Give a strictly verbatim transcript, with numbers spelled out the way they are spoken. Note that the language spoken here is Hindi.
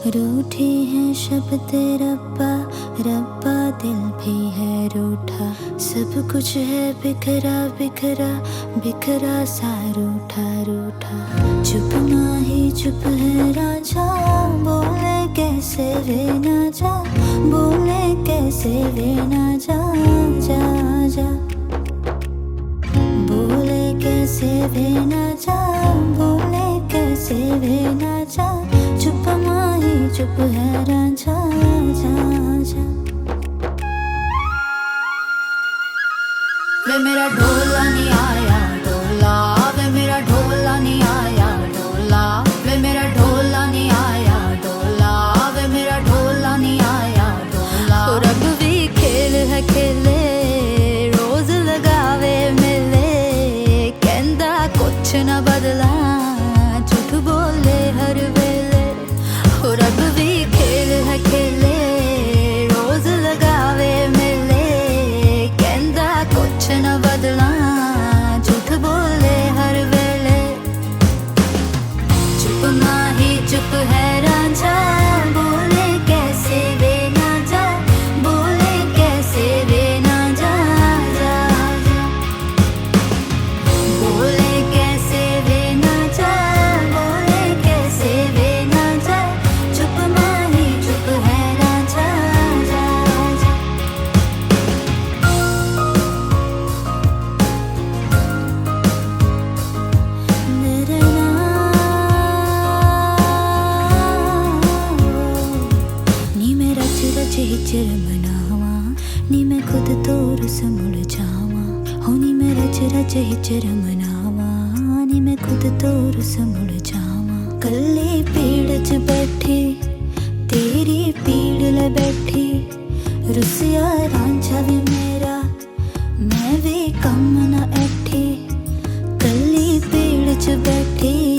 रूठी है शब्द रब्बा, रब्बा दिल भी है रूठा। सब कुछ है बिखरा बिखरा, बिखरा सा रूठा रूठा। चुप ना ही चुप है राजा, बोले कैसे वे ना जा, बोले कैसे वे ना जा जा जा। बोले कैसे वे ना जा, बोले कैसे वे ना जा। चुप माही चुप है राजा जा जा। वे मेरा ढोला नहीं आया ढोला, वे मेरा ढोला नहीं आया ढोला, वे मेरा ढोला नहीं आया ढोला, वे मेरा ढोला नहीं आया ढोला। और अब भी खेल है खेले, रोज लगावे मेले, कहंदा कुछ ना बदला, झूठ बोले हर वेले। और अब भी खेल है खेले, रोज लगावे मेले, कहंदा कुछ न बदला, झूठ बोले हर वेले। चुप ना ही चुप है राजा, बोले कैसे वे ना जा, बोले कैसे वे ना जा जा जा। बोले कैसे वे ना जा, बोले कैसे वे ना जा। चुप माही चुप है राजा जा जा। मेरे नी मैं रच रच हिचर मनावा, नी मैं खुद तो रुस मुड़ जावा। हो नी मैं रच रच हिचर मनावा, नी मैं खुद तो रुस मुड़ जावा। कल्ली पीड़ च बैठी, तेरी पीड़ ले बैठी, रुसिया रांझा भी मेरा, मैं भी कम न ऐठी। कल्ली पीड़ च बैठी,